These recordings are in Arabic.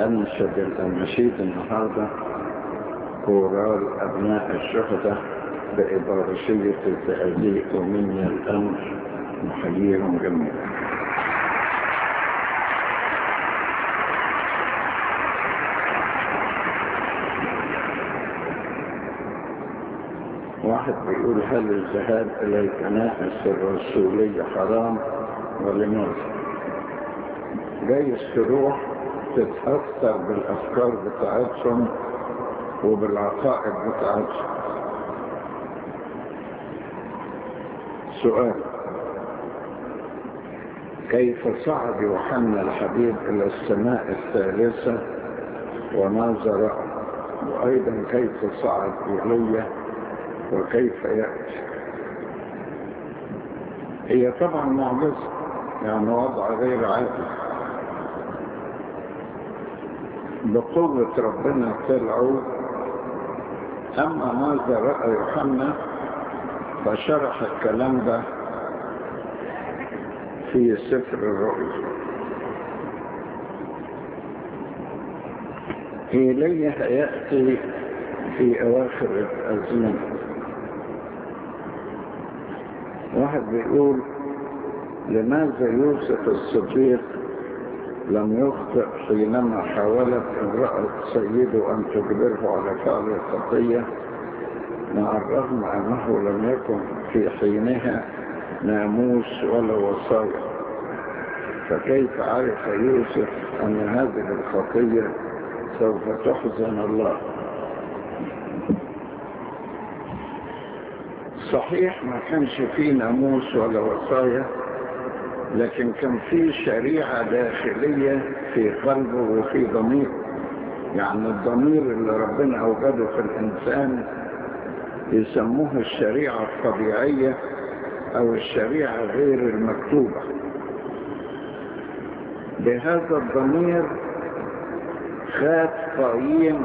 أنشد الأناشيد النهاردة كورال أبناء الشهداء بإبارشية الزقازيق ومنيا الأمر، نحييهم جميعا. واحد بيقول: هل الذهاب إلى الكنائس الرسولية حرام ولماذا؟ جايز تروح تتأثر بالأفكار بتاعتهم وبالعقائد بتاعتهم. سؤال: كيف صعد يوحنا الحبيب إلى السماء الثالثة وماذا رأى؟ وأيضا كيف صعد إيليا وكيف يأتي؟ هي طبعا معجزة، يعني وضع غير عادي، بقوة ربنا طلعوا. أما ماذا رأى يوحنا فشرح الكلام ده في سفر الرؤيا. إيليا هيأتي في أواخر الأزمنة. واحد بيقول: لماذا يوسف الصديق لم يخطئ حينما حاولت امرأة سيده أن تجبره على فعل الخطية، مع الرغم أنه لم يكن في حينها ناموس ولا وصايا؟ فكيف عرف يوسف أن هذه الخطية سوف تحزن الله؟ صحيح ما كانش فيه ناموس ولا وصايا، لكن كان فيه شريعة داخلية في قلبه وفي ضميره. يعني الضمير اللي ربنا أوجده في الإنسان يسموه الشريعة الطبيعية أو الشريعة غير المكتوبة. بهذا الضمير خاف قايين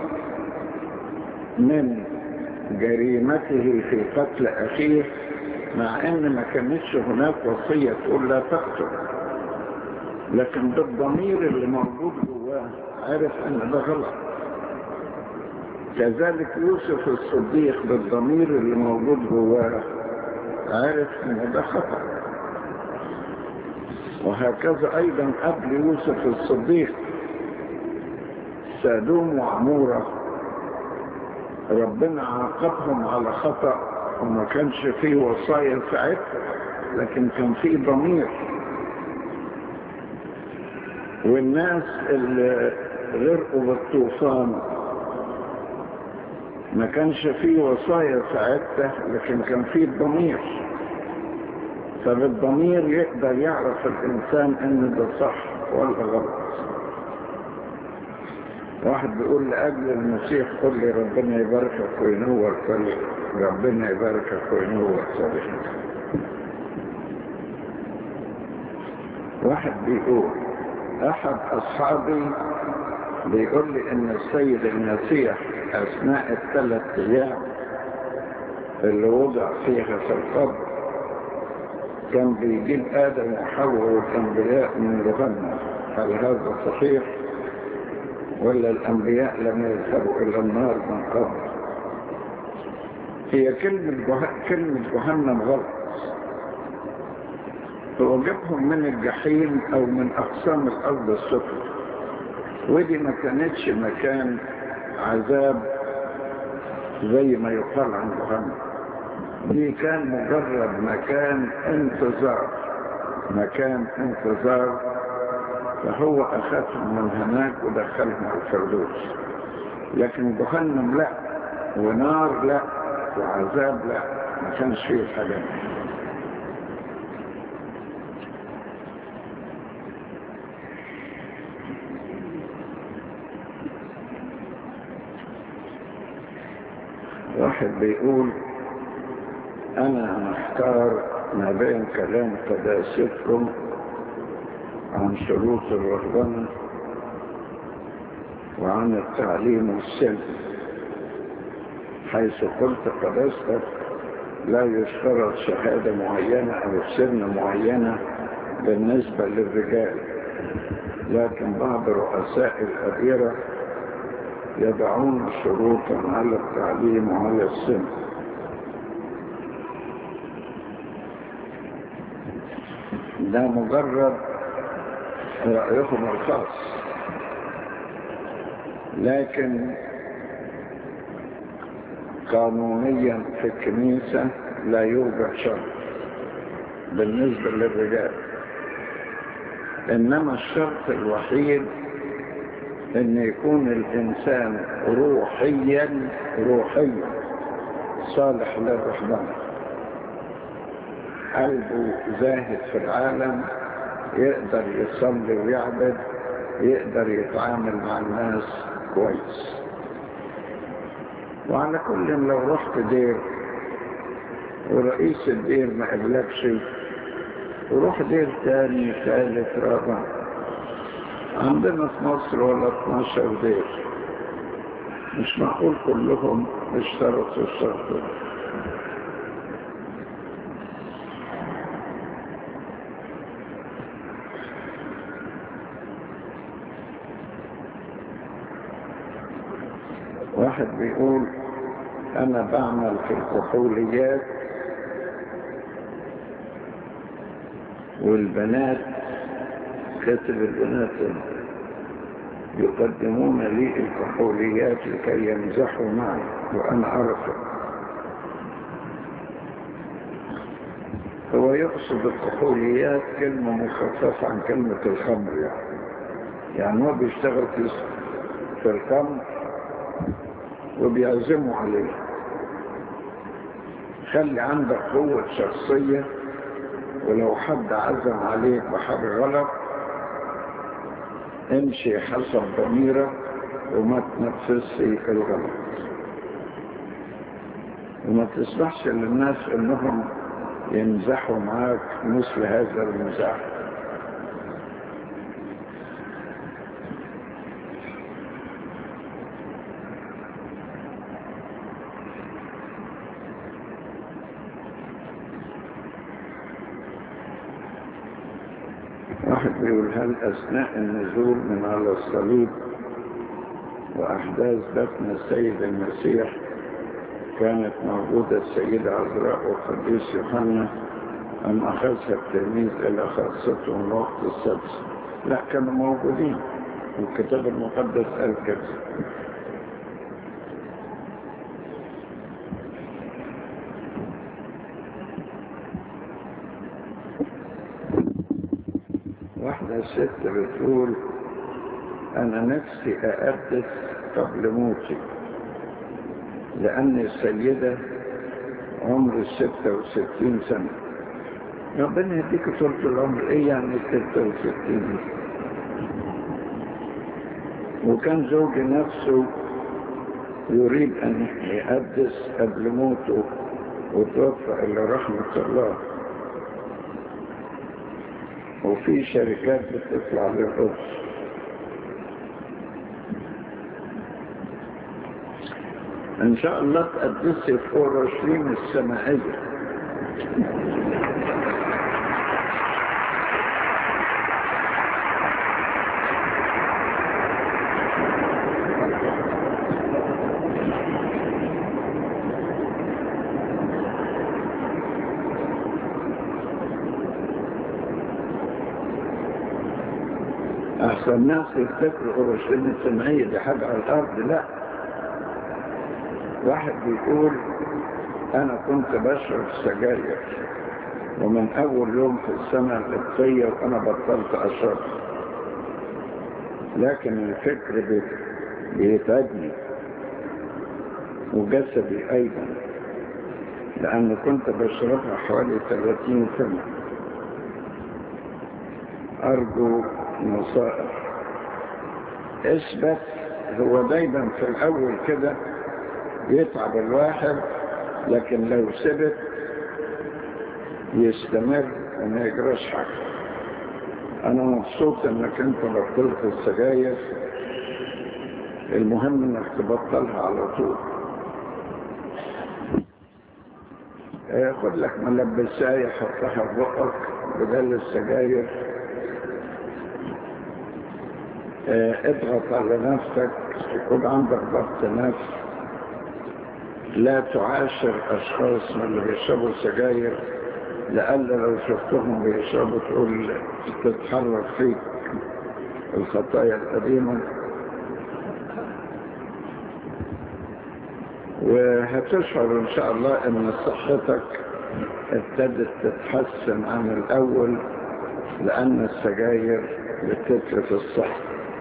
من جريمته في قتل أخيه، مع أن ما كانتش هناك وصية تقول لا تقتل، لكن بالضمير اللي موجود جواه عرف أن ده غلط. كذلك يوسف الصديق بالضمير اللي موجود جواه عرف أن ده خطأ. وهكذا أيضا قبل يوسف الصديق سادوم وعمورة ربنا عاقبهم على خطأ، وما كانش فيه وصايا ساعتها، لكن كان فيه ضمير. والناس اللي غرقوا بالطوفان ما كانش فيه وصايا ساعتها، لكن كان فيه الضمير. فبالضمير يقدر يعرف الإنسان إن ده صح ولا غلط. واحد بيقول: لأجل المسيح قل لي ربنا يباركك وينور طريقك. ربنا يباركك وينور طريقك. واحد بيقول: أحد أصحابي بيقول لي إن السيد المسيح أثناء ال3 أيام اللي وضع فيها في القبر كان بيجيب آدم وحواء والأنبياء من جهنم. هل هذا صحيح؟ ولا الأنبياء لم يذهبوا إلى النار من قبل؟ هي كلمة جهنم غلط. هو جابهم من الجحيم أو من أقسام الأرض السفلى، ودي ما كانتش مكان عذاب زي ما يقال عن جهنم. دي كان مجرد مكان انتظار، فهو أخذهم من هناك ودخلهم الفردوس. لكن جهنم لا، ونار لا، وعذاب لا، ما كانش فيه الحاجات. واحد بيقول: أنا محتار ما بين كلام قداستكم عن شروط الرهبنة وعن التعليم السلمي، حيث قلت قداستك لا يشترط شهادة معينة أو سن معينة بالنسبة للرجال، لكن بعض رؤساء الأديرة يضعون شروطا على التعليم وعلى السن. ده مجرد رأيهم الخاص، لكن قانونيا في الكنيسة لا يوجد شرط بالنسبة للرجال، إنما الشرط الوحيد أن يكون الإنسان روحيا صالح للرحمن، قلبه زاهد في العالم، يقدر يصلي ويعبد، يقدر يتعامل مع الناس كويس. وعلى كل لو رحت دير ورئيس الدير ما قبلكش، وروح دير تاني ثالث رابع. عندنا في مصر ولا 12 دير، مش معقول كلهم اشترطوا الشرط ده. واحد بيقول أنا بعمل في الكحوليات والبنات، كاتب البنات يقدمون لي الكحوليات لكي يمزحوا معي وأنا أرفض. هو يقصد الكحوليات كلمة مخففة عن كلمة الخمر، يعني هو بيشتغل في الخمر وبيعزموا عليه. خلي عندك قوة شخصية، ولو حد عزم عليك بحاجة غلط امشي حسب ضميرك وما تنفذش الغلط، وما تسمحش للناس انهم يمزحوا معاك مثل هذا المزاح. واحد بيقول هل أثناء النزول من على الصليب وأحداث دفن السيد المسيح كانت موجودة السيدة عذراء والقديس يوحنا أم أخذها التلميذ إلى خاصتهم الوقت السادس؟ لا، كانوا موجودين، والكتاب المقدس قال كده. واحدة ست بتقول أنا نفسي أقدس قبل موتي، لأن السيدة عمر 66 سنة. ربنا يديك طول العمر، إيه يعني 66؟ وكان زوجي نفسه يريد أن يقدس قبل موته وتوفى إلى رحمة الله، وفي شركات بتطلع للقدس. إن شاء الله تقدسي في أورشليم السمائية. أحسن الناس يفتكروا أورشليم السمائية دي حاجة على الأرض، لا. واحد بيقول أنا كنت بشرب سجاير ومن أول يوم في السنة القبطية وأنا بطلت أشرب، لكن الفكر بيتعبني وجسدي أيضا، لأن كنت بشربها حوالي 30 سنة. أرجو نصائح. اثبت. هو دايما في الأول كده يتعب الواحد، لكن لو ثبت يستمر وما يجراش حاجة. أنا مبسوط إنك أنت بطلت السجاير، المهم إنك تبطلها على طول. خد لك ملبساية حطها في بقك بدل السجاير، اضغط على نفسك، يكون عندك ضبط نفس، لا تعاشر أشخاص من اللي بيشربوا سجاير، لألا لو شفتهم بيشربوا تقول تتحرك فيك الخطايا القديمة. وهتشعر إن شاء الله إن صحتك ابتدت تتحسن عن الأول، لأن السجاير بتتلف الصحة.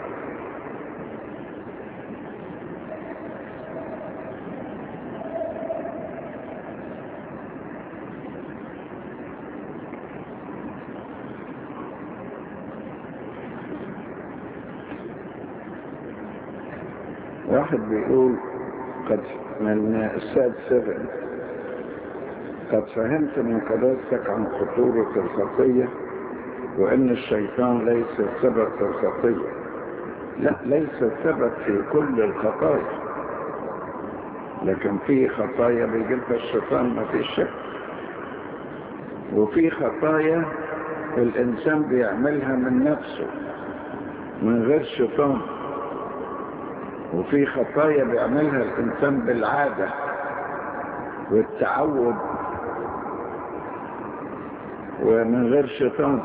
واحد بيقول من الساد 7: قد فهمت من قداستك عن خطورة الخطية، وإن الشيطان ليس سبب في الخطية. لا، ليس سبب في كل الخطايا، لكن في خطايا بيجيبها الشيطان ما فيش شك، وفي خطايا الإنسان بيعملها من نفسه من غير شيطان، وفي خطايا بيعملها الإنسان بالعادة والتعود ومن غير شيطان،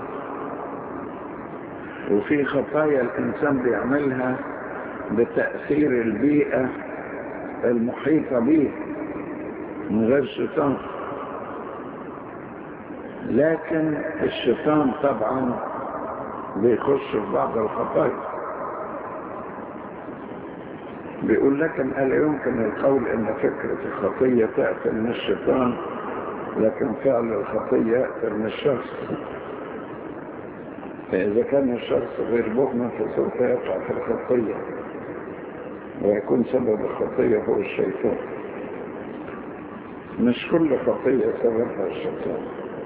وفي خطايا الإنسان بيعملها بتأثير البيئة المحيطة به من غير شيطان. لكن الشيطان طبعا بيخش في بعض الخطايا. بيقول لكن ألا يمكن القول إن فكرة الخطية تأتي من الشيطان، لكن فعل الخطية يأتي من الشخص. فإذا كان الشخص غير مؤمن فسوف يقع في الخطية، ويكون سبب الخطية هو الشيطان. مش كل خطية سببها الشيطان.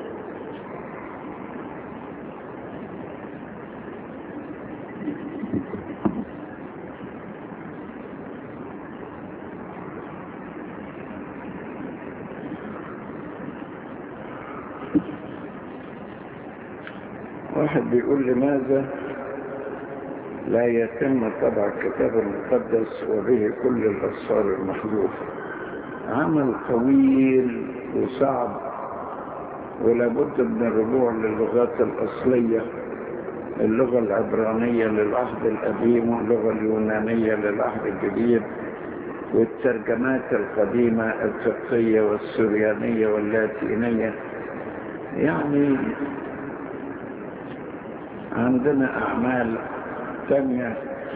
واحد بيقول لماذا لا يتم طبع الكتاب المقدس وبه كل الأسفار المحذوفة؟ عمل طويل وصعب، ولابد من الرجوع للغات الأصلية، اللغة العبرانية للعهد القديم واللغة اليونانية للعهد الجديد، والترجمات القديمة القبطية والسريانية واللاتينية. يعني عندنا أعمال تانية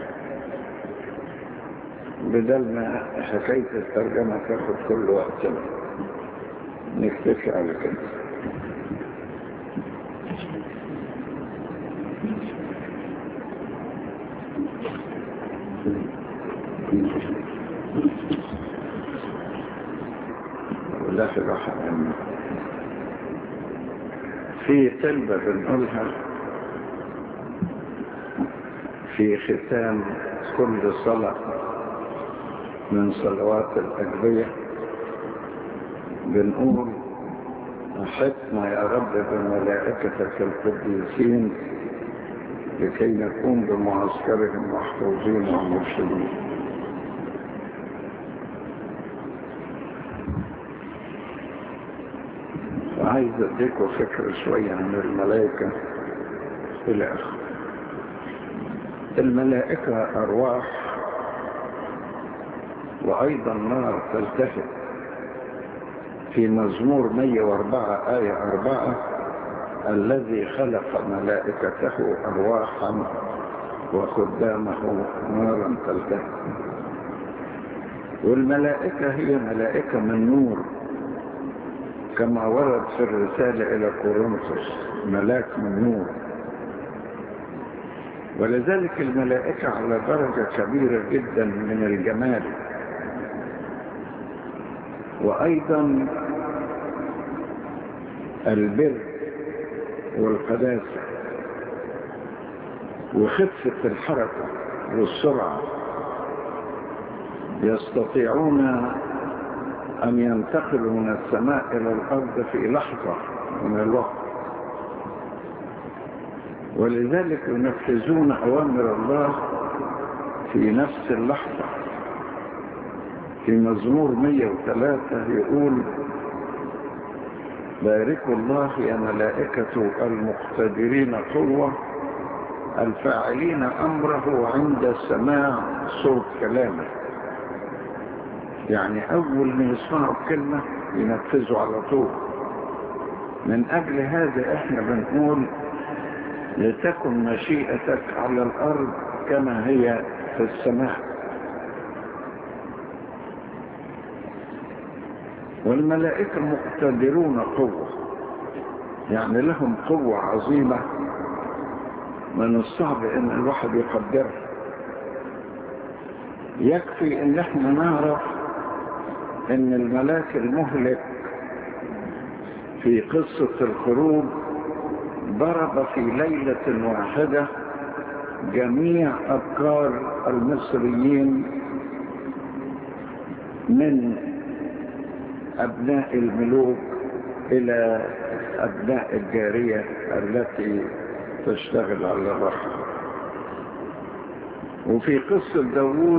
بدل ما حكاية الترجمة تاخد كل وقتنا. نكتفي على كده. ولا في راحة في طلبة بنقولها في ختام كل صلاة من صلوات الأجبية، بنقول أحطنا يا رب بملائكتك القديسين لكي نكون بمعسكرهم محفوظين ومرشدين. وعايز أديكم فكرة شوية عن الملائكة إلى آخره. الملائكة أرواح، وأيضا نار تلتهب. في مزمور 104 آية 4: الذي خلق ملائكته أرواحا وخدامه نارا تلتهب. والملائكة هي ملائكة من نور، كما ورد في الرسالة إلى كورنثوس: ملاك من نور. ولذلك الملائكة على درجة كبيرة جدا من الجمال، وأيضا البر والقداسة وخفة الحركة والسرعة. يستطيعون أن ينتقلوا من السماء إلى الأرض في لحظة من الوقت، ولذلك ينفذون أوامر الله في نفس اللحظة. في مزمور 103 يقول: باركوا الله يا ملائكة المقتدرين قوة الفاعلين أمره عند سماع صوت كلامه. يعني أول ما يسمعوا الكلمة ينفذوا على طول. من أجل هذا إحنا بنقول: لتكن مشيئتك على الأرض كما هي في السماء. والملائكة مقتدرون قوة، يعني لهم قوة عظيمة من الصعب ان الواحد يقدرها. يكفي ان احنا نعرف ان الملاك المهلك في قصة الخروج ضرب في ليلة واحدة جميع أبكار المصريين من أبناء الملوك إلى أبناء الجارية التي تشتغل على الرحم. وفي قصة داوود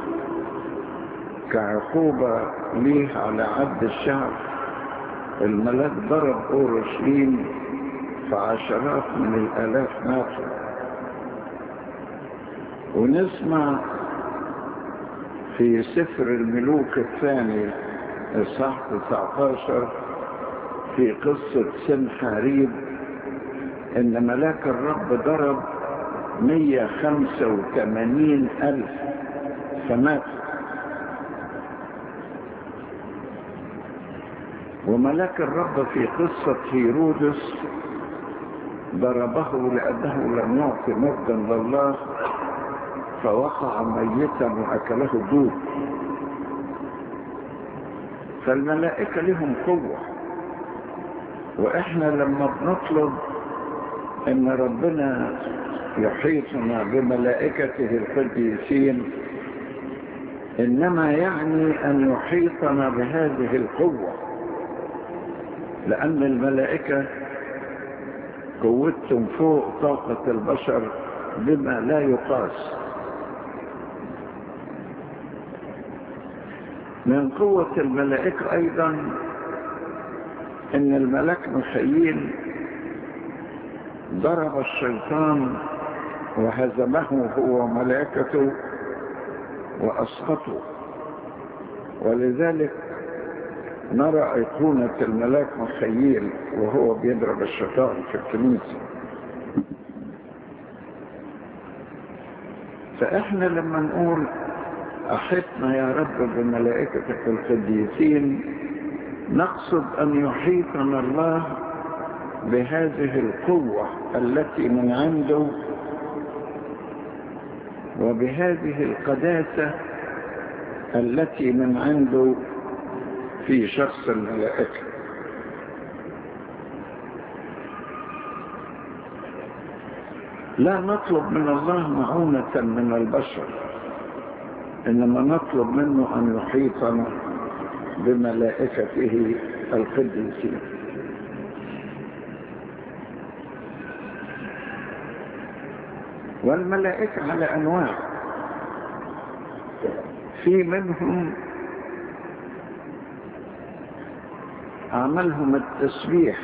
كعقوبة ليه على عد الشعب الملاك ضرب أورشليم فعشرات من الآلاف ماتوا. ونسمع في سفر الملوك الثاني الإصحاح 19 في قصة سنحاريب إن ملاك الرب ضرب 185,000 فماتوا. وملاك الرب في قصة هيرودس ضربه لأنه لم يعطي مجدا لله فوقع ميتا وأكله الدود. فالملائكة لهم قوة، وإحنا لما بنطلب إن ربنا يحيطنا بملائكته القديسين إنما يعني أن يحيطنا بهذه القوة، لأن الملائكة قوتهم فوق طاقة البشر بما لا يقاس. من قوة الملائكة أيضا إن الملاك ميخائيل ضرب الشيطان وهزمه هو وملائكته وأسقطه. ولذلك نرى أيقونة الملاك ميخائيل وهو بيضرب الشيطان في الكنيسة. فإحنا لما نقول أحطنا يا رب بملائكتك القديسين نقصد أن يحيطنا الله بهذه القوة التي من عنده وبهذه القداسة التي من عنده في شخص الملائكة. لا نطلب من الله معونة من البشر، إنما نطلب منه أن يحيطنا بملائكته القديسين. والملائكة على أنواع، في منهم عملهم التسبيح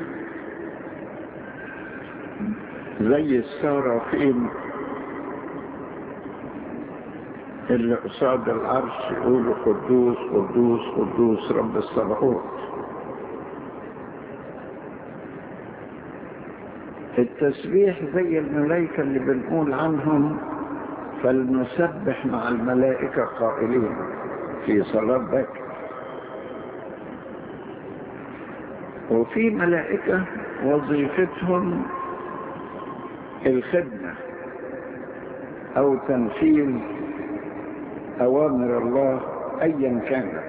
زي السرافيم اللي قصاد العرش يقولوا قدوس قدوس قدوس رب الصباحوت. التسبيح زي الملائكة اللي بنقول عنهم فلنسبح مع الملائكة قائلين في صلاة باكر. وفي ملائكة وظيفتهم الخدمة أو تنفيذ أوامر الله أيا كانت.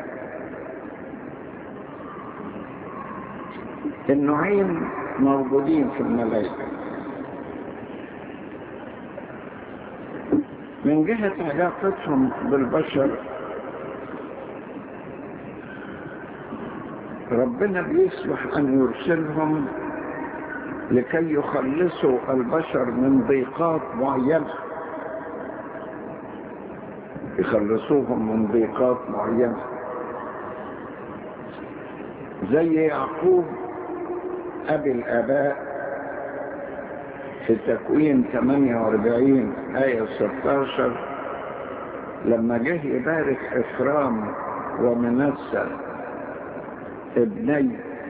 النوعين موجودين في الملائكة. من جهة علاقتهم بالبشر ربنا بيسمح أن يرسلهم لكي يخلصوا البشر من ضيقات معينة. يخلصوهم من ضيقات معينة. زي يعقوب أبي الآباء في تكوين 48 آية 16 لما جه يبارك إكرام ومنسى ابني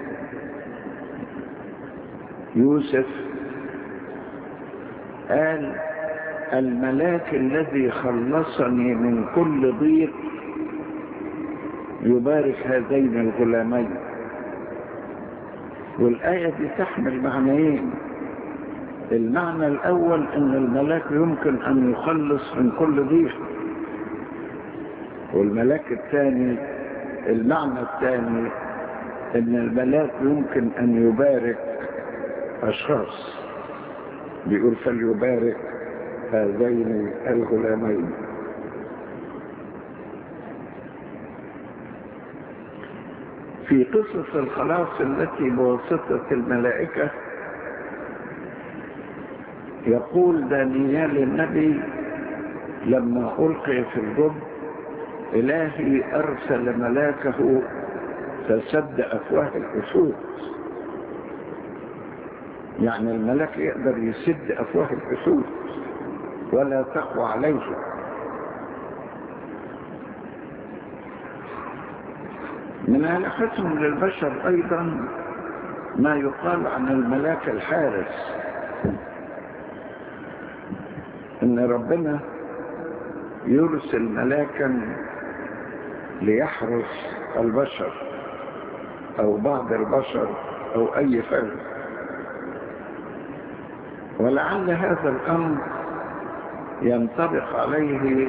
يوسف قال: الملاك الذي خلصني من كل ضيق يبارك هذين الغلامين. والآية دي تحمل معنيين. المعنى الأول أن الملاك يمكن أن يخلص من كل ضيق، والملاك الثاني المعنى الثاني أن الملاك يمكن أن يبارك أشخاص. بيقول: فليبارك هذين الغلامين. في قصص الخلاص التي بواسطة الملائكة يقول دانيال النبي لما ألقي في الجب: إلهي أرسل ملاكه فسد أفواه الأسود. يعني الملاك يقدر يسد أفواه الأسود ولا تقوى عليه. من علاقتهم للبشر أيضا ما يقال عن الملاك الحارس، إن ربنا يرسل ملاكا ليحرس البشر أو بعض البشر أو أي فرد. ولعل هذا الأمر ينطبق عليه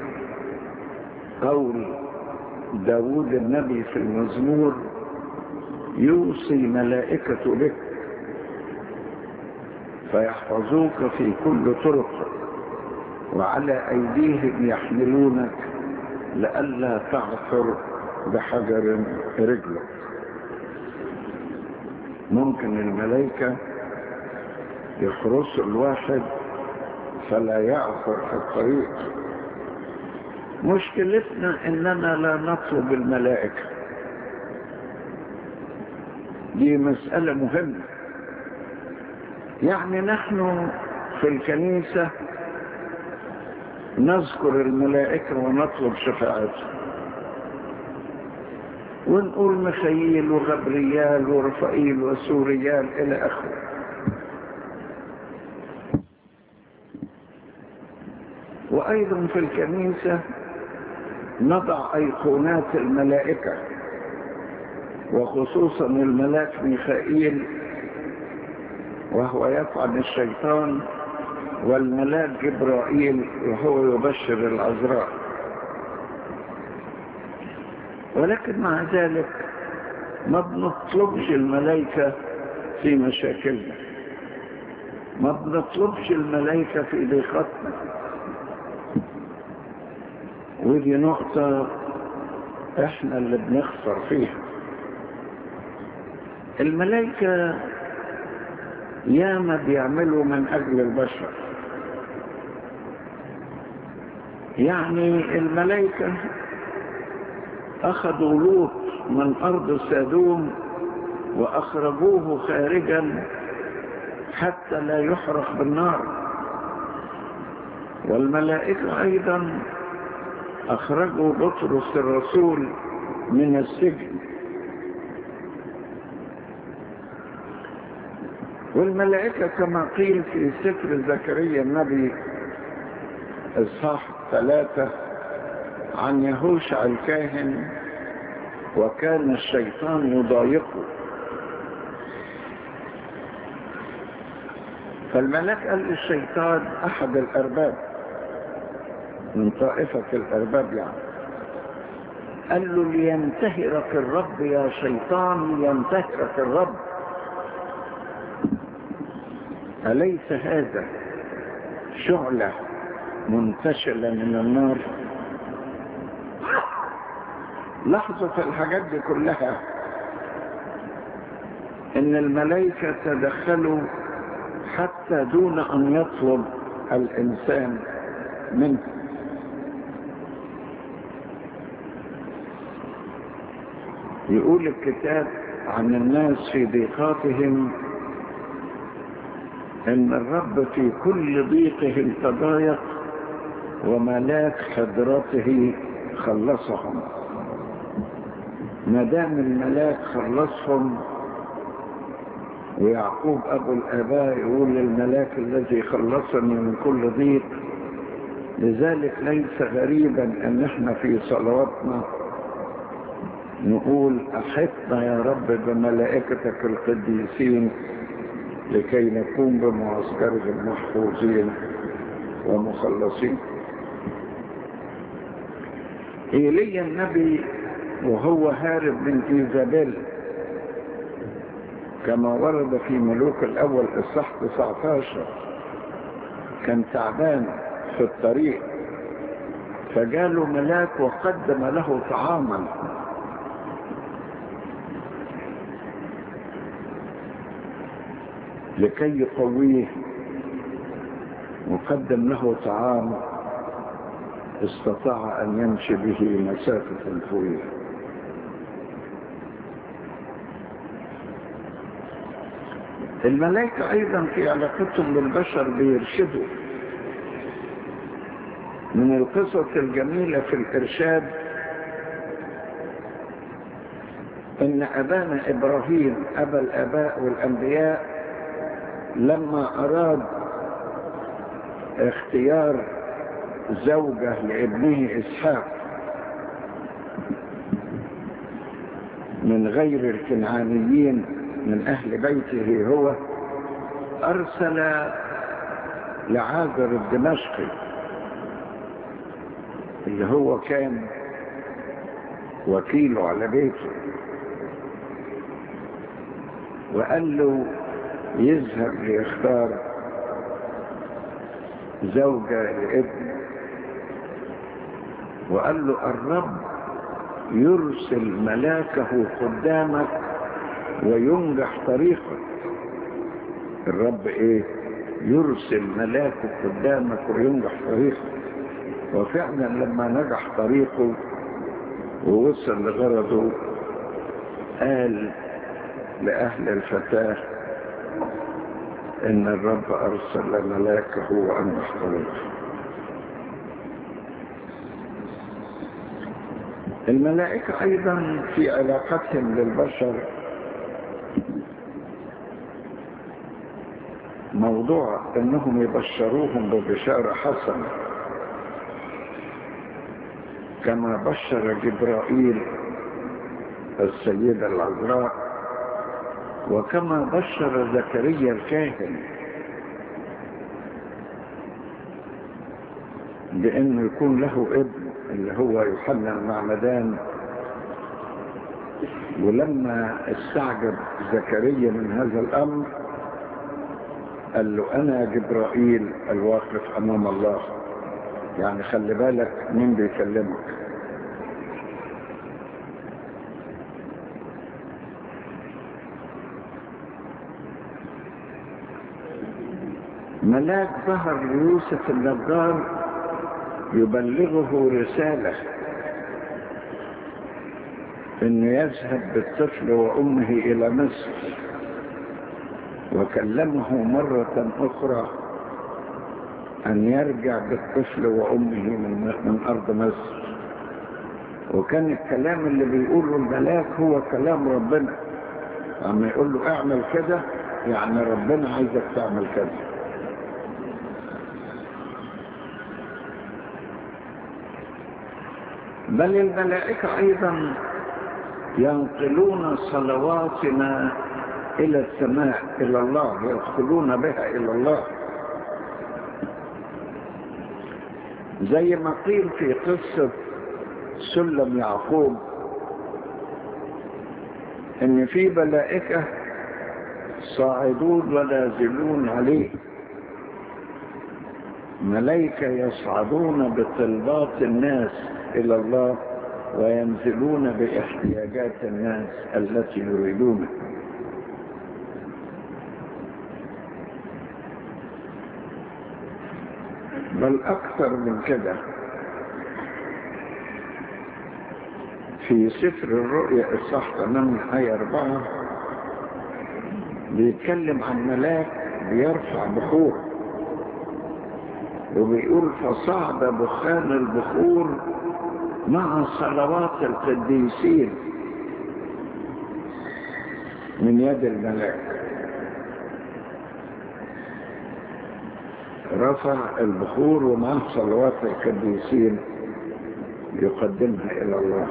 قول داود النبي في المزمور: يوصي ملائكة بك فيحفظوك في كل طرق وعلى أيديهم يحملونك لئلا تعثر بحجر رجلك. ممكن الملائكة يحرسوا الواحد فلا يعثر في الطريق. مشكلتنا إننا لا نطلب الملائكة. دي مسألة مهمة. يعني نحن في الكنيسة نذكر الملائكة ونطلب شفاعتهم، ونقول ميخائيل وغبريال ورفائيل وسوريال إلى آخره. وأيضا في الكنيسة نضع أيقونات الملائكة، وخصوصا الملاك ميخائيل وهو يطعن الشيطان، والملاك جبرائيل وهو يبشر العذراء. ولكن مع ذلك ما بنطلبش الملائكة في مشاكلنا، ما بنطلبش الملائكة في ضيقتنا. ودي نقطة احنا اللي بنخسر فيها. الملائكة ياما بيعملوا من أجل البشر. يعني الملائكة أخذوا لوط من أرض سادوم وأخرجوه خارجا حتى لا يحرق بالنار. والملائكة أيضا أخرجوا بطرس الرسول من السجن. والملائكة كما قيل في سفر زكريا النبي إصحاح 3 عن يهوشع الكاهن: وكان الشيطان يضايقه. فالملاك قال للشيطان أحد الأرباب من طائفة الأرباب، يعني قال له: لينتهرك الرب يا شيطان، لينتهرك الرب. أليس هذا شعلة منتشلة من النار؟ لاحظوا في الحاجات دي كلها إن الملائكة تدخلوا حتى دون أن يطلب الإنسان منه. يقول الكتاب عن الناس في ضيقاتهم ان الرب في كل ضيقهم تضايق وملاك حضرته خلصهم. ما دام الملاك خلصهم، ويعقوب ابو الاباء يقول للملاك الذي خلصني من كل ضيق، لذلك ليس غريبا ان احنا في صلواتنا نقول احطنا يا رب بملائكتك القديسين لكي نكون بمعسكرهم محفوظين ومخلصين. إيليا النبي وهو هارب من إيزابيل كما ورد في ملوك الأول إصحاح 19، كان تعبان في الطريق، فجاله ملاك وقدم له طعاما. لكي يقويه وقدم له طعام استطاع أن يمشي به مسافة طويلة. الملائكة أيضا في علاقتهم بالبشر بيرشدوا. من القصص الجميلة في الإرشاد إن أبانا إبراهيم أبا الآباء والأنبياء لما أراد اختيار زوجة لابنه إسحاق من غير الكنعانيين من أهل بيته هو، أرسل لعازر الدمشقي اللي هو كان وكيله على بيته، وقال له يذهب ليختار زوجة لابنه، وقال له الرب يرسل ملاكه قدامك وينجح طريقك. الرب ايه؟ يرسل ملاكه قدامك وينجح طريقك. وفعلا لما نجح طريقه ووصل لغرضه قال لأهل الفتاة إن الرب أرسل ملاكه وأنجح طريقه. الملائكة أيضا في علاقتهم للبشر موضوع أنهم يبشروهم ببشارة حسنة، كما بشر جبرائيل السيدة العذراء، وكما بشر زكريا الكاهن بأنه يكون له ابن اللي هو يوحنا المعمدان. ولما استعجب زكريا من هذا الأمر قال له أنا جبرائيل الواقف أمام الله، يعني خلي بالك مين بيكلمك. ملاك ظهر ليوسف النجار يبلغه رسالة انه يذهب بالطفل وامه الى مصر، وكلمه مرة اخرى ان يرجع بالطفل وامه من ارض مصر. وكان الكلام اللي بيقوله الملاك هو كلام ربنا، اما يقول له اعمل كده يعني ربنا عايزك تعمل كده. بل الملائكة أيضا ينقلون صلواتنا إلى السماء إلى الله، يدخلون بها إلى الله، زي ما قيل في قصة سلم يعقوب إن في ملائكة صاعدون ونازلون عليه، ملائكة يصعدون بطلبات الناس إلى الله وينزلون باحتياجات الناس التي يريدونها. بل أكثر من كده، في سفر الرؤيا الصح 8 آية 4 بيتكلم عن ملاك بيرفع بخور، وبيقول فصعد دخان البخور مع صلوات القديسين من يد الملاك. رفع البخور ومع صلوات القديسين يقدمها إلى الله.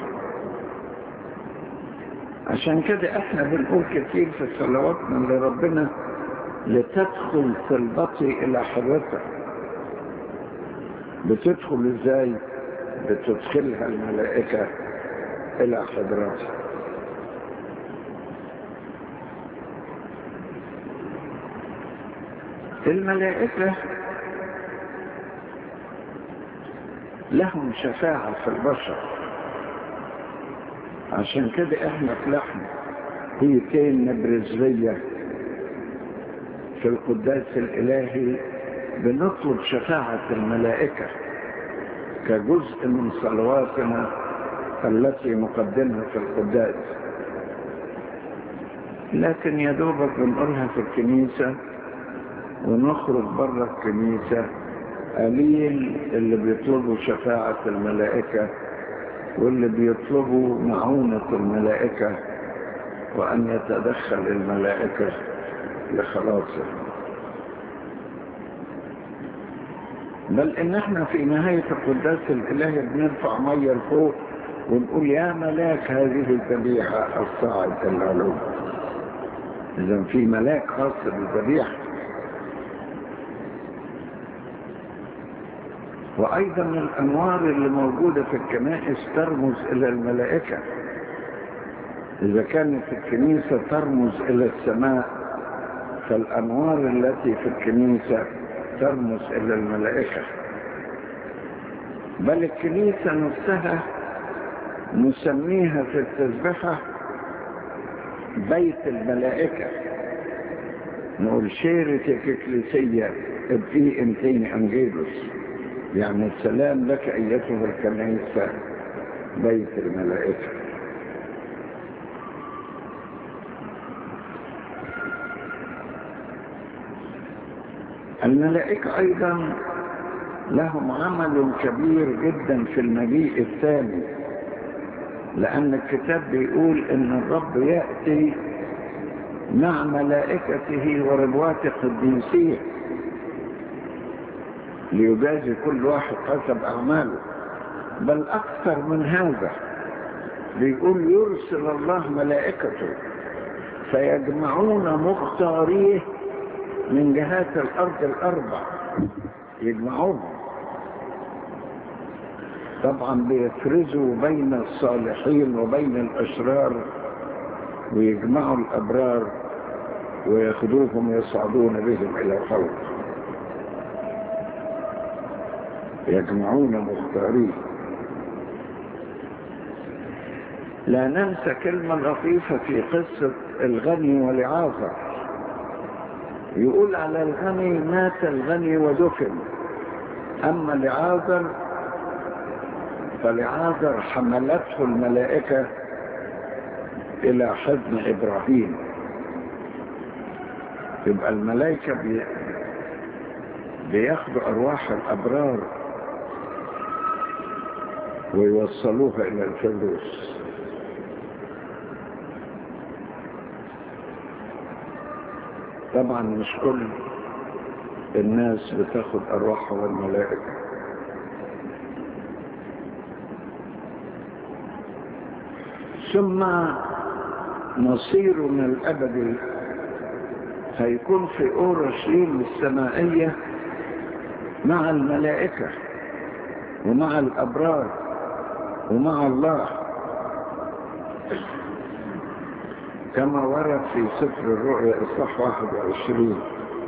عشان كده احنا بنقول كتير في صلواتنا لربنا لتدخل طلبتي إلى حضرتك. بتدخل ازاي؟ بتدخلها الملائكة إلى حضرتك. الملائكة لهم شفاعة في البشر، عشان كده احنا طلعنا هيتين نبرزية في القداس الإلهي بنطلب شفاعة الملائكة كجزء من صلواتنا التي نقدمها في القداس. لكن يا دوبك بنقولها في الكنيسة ونخرج بره الكنيسة. قليل اللي بيطلبوا شفاعة الملائكة واللي بيطلبوا معونة الملائكة وأن يتدخل الملائكة لخلاصه. بل إن احنا في نهاية القداس الإلهي بنرفع مية لفوق ونقول يا ملاك هذه الذبيحة الصاعد العلو. إذا في ملاك خاص بالذبيحة. وأيضا الأنوار اللي موجودة في الكنائس ترمز إلى الملائكة. إذا كانت الكنيسة ترمز إلى السماء فالأنوار التي في الكنيسة ترمز إلى الملائكة. بل الكنيسة نفسها نسميها في التسبيحة بيت الملائكة. نقول شيرتك إكليسية ابقي انتين أنجيلوس، يعني السلام لك أيتها الكنيسة بيت الملائكة. الملائكة أيضا لهم عمل كبير جدا في المجيء الثاني، لأن الكتاب بيقول إن الرب يأتي مع ملائكته وربوات قديسيه ليجازي كل واحد حسب أعماله. بل أكثر من هذا بيقول يرسل الله ملائكته فيجمعون مختاريه من جهات الأرض الأربع، يجمعوهم. طبعا بيفرزوا بين الصالحين وبين الأشرار ويجمعوا الأبرار ويأخذوهم يصعدون بهم إلى الخلق. يجمعون مختارين. لا ننسى كلمة لطيفة في قصة الغني ولعازر. يقول على الغني مات الغني ودفن، أما لعازر فلعازر حملته الملائكة إلى حضن إبراهيم. يبقى الملائكة بياخدوا أرواح الأبرار ويوصلوها إلى الفردوس. طبعا مش كل الناس بتاخد أرواحها الملائكة. ثم مصيرنا الأبدي هيكون في أورشليم السمائية مع الملائكة ومع الأبرار ومع الله، كما ورد في سفر الرؤيا إصحاح 21.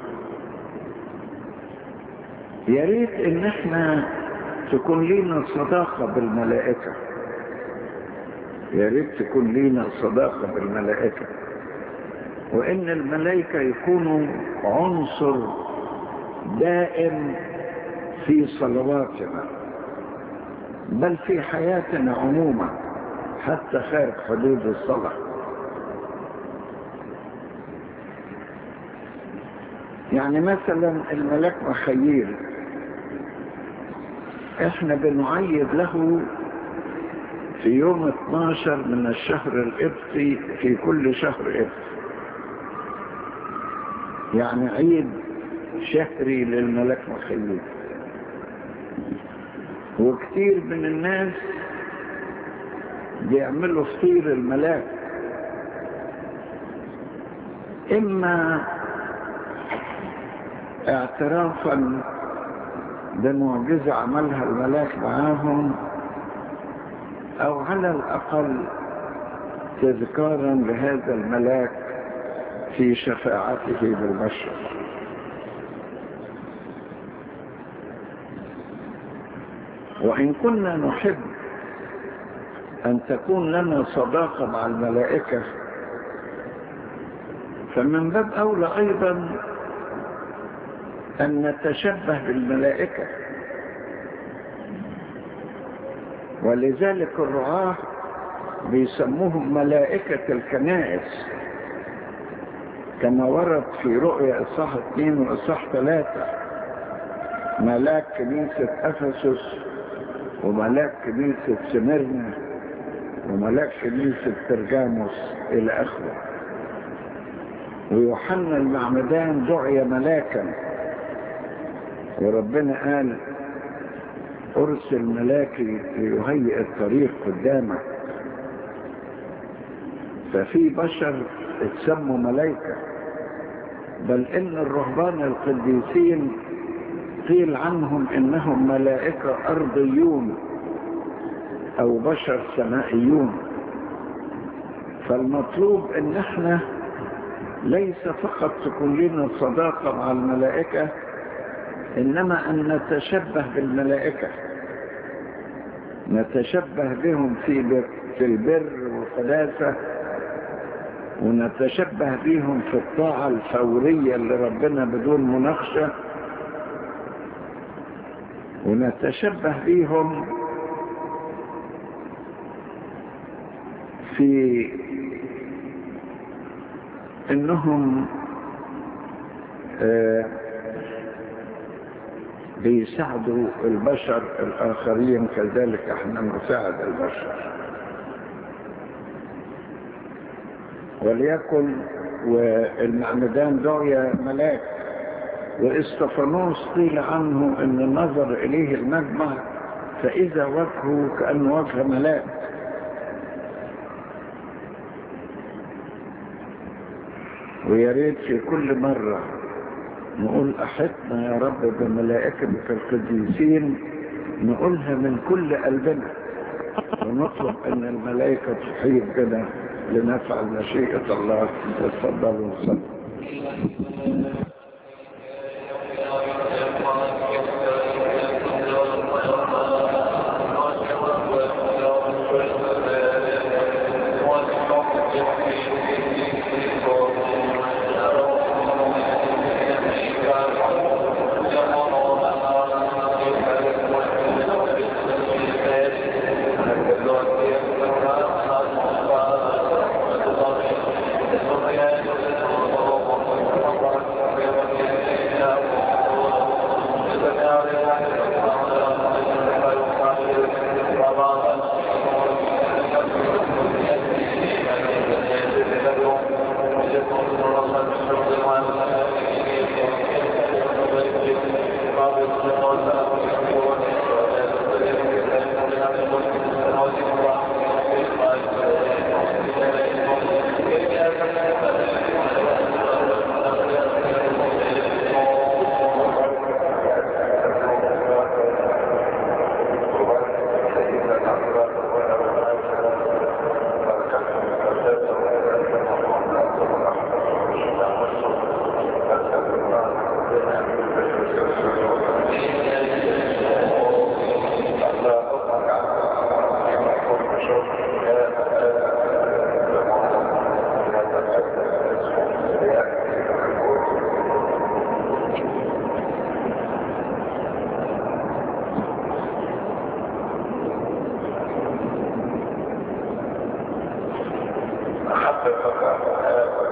يا ريت إن احنا تكون لينا صداقة بالملائكة. يا ريت تكون لينا صداقة بالملائكة، وإن الملائكة يكونوا عنصر دائم في صلواتنا بل في حياتنا عموما، حتى خارج حدود الصلاة. يعني مثلا الملاك مخيل احنا بنعيد له في يوم 12 من الشهر القبطي في كل شهر قبطي، يعني عيد شهري للملاك مخيل. وكتير من الناس بيعملوا فطير الملاك، اما اعترافا بمعجزة عملها الملاك معاهم، او على الاقل تذكارا لهذا الملاك في شفاعته بالبشر. وان كنا نحب ان تكون لنا صداقة مع الملائكة، فمن باب اولى ايضا ان نتشبه بالملائكة. ولذلك الرعاة بيسموهم ملائكة الكنائس، كما ورد في رؤيا إصحاح 2 وإصحاح 3. ملاك كنيسة أفسس، وملاك كنيسة سميرنا، وملاك كنيسة برجاموس إلى آخره. ويوحنا المعمدان دعي ملاكا، وربنا قال أرسل ملاكي ليهيئ الطريق قدامك. ففي بشر اتسموا ملائكة، بل إن الرهبان القديسين قيل عنهم إنهم ملائكة أرضيون أو بشر سمائيون. فالمطلوب إن احنا ليس فقط تكون لنا صداقة مع الملائكة، إنما أن نتشبه بالملائكة، نتشبه بهم في البر والقداسة، ونتشبه بهم في الطاعة الفورية لربنا بدون مناقشة، ونتشبه بهم في انهم بيساعدوا البشر الآخرين، كذلك احنا نساعد البشر. وليكن والمعمدان دعي ملاك، واستفانوس قيل عنه ان نظر اليه المجمع فاذا وجهه كأنه وجه ملاك. وياريت في كل مرة نقول أحطنا يا رب بملائكتك القديسين، نقولها من كل قلبنا، ونطلب أن الملائكة تحيط بنا لنفعل مشيئة الله. تفضلوا وصلوا. معرفتك على الآب